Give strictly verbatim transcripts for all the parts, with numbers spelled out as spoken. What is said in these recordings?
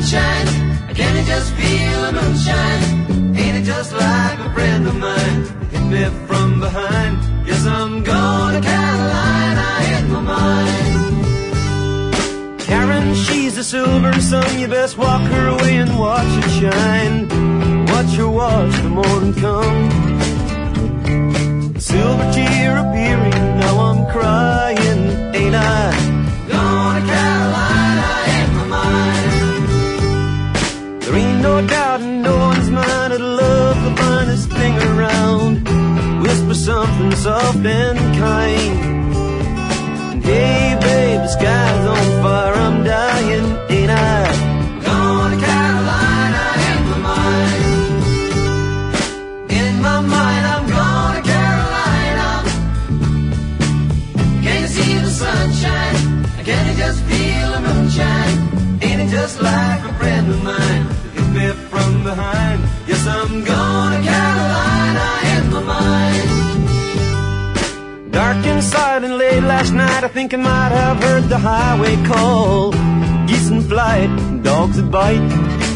sunshine? Can you just feel the moonshine? Ain't it just like a friend of mine? Hit me from behind. Yes, I'm going to Carolina in my mind. Karen, she's the silver sun. You best walk her away and watch it shine. Watch her watch the morning come. Silver tear appearing, now I'm crying, ain't I? Going to Carolina in my mind. There ain't no doubt in no one's mind that love's the finest thing around. Whisper something soft and kind. And hey babe, the sky's on fire, I'm dying, ain't I? Going to Carolina in my mind. In my mind I'm going to Carolina. Can you see the sunshine? Can you just feel the moonshine? Ain't it just like a friend of mine? Hit me from behind. Yes, I'm going to Carolina in my mind. Dark inside and late last night, I think I might have heard the highway call. Geese in flight, dogs that bite.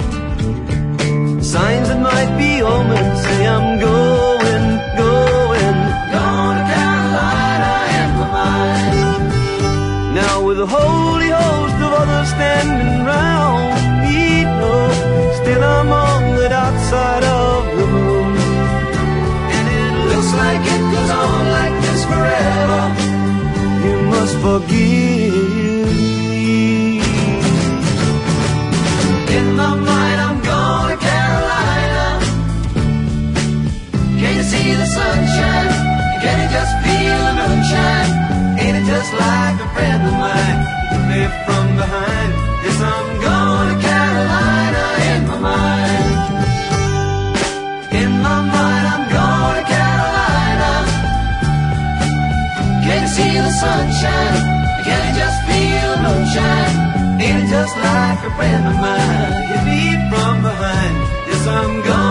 Signs that might be omens say I'm going, going, going to Carolina in my mind. Now with a holy host of others standing round me, no, still I'm on the outside of the moon. And it looks like it goes on like this forever. You must forgive me. In my mind I'm going to Carolina. Can you see the sunshine? Can you just feel the moonshine? Ain't it just like a friend of mine? Hit me from behind. Yes, I'm going to Carolina in my mind. In my mind I'm going to Carolina. Can you see the sunshine? Can you just feel the moonshine? Ain't it just like a friend of mine? Hit me from behind. Yes, I'm going